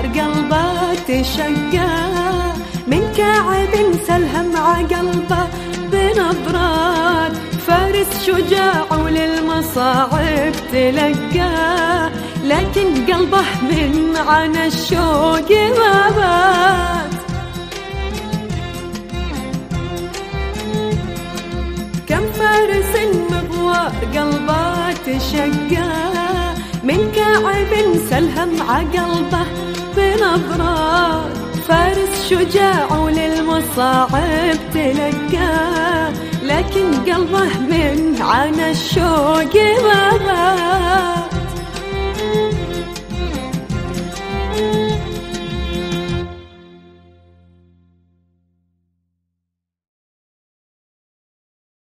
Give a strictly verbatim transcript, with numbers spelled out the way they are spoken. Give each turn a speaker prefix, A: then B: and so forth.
A: مغوار قلبه تشقى، من كعب سلهم مع قلبه بنبرات، فارس شجاع وللمصاعب تلقى، لكن قلبه من عنا الشوق ما بات. كم فارس مغوار قلبه تشقى، من كعب سلهم مع قلبه بنبرات، فارس شجاع وللمصاعب تلقى، لكن قلبه من عنا الشوق ما بات.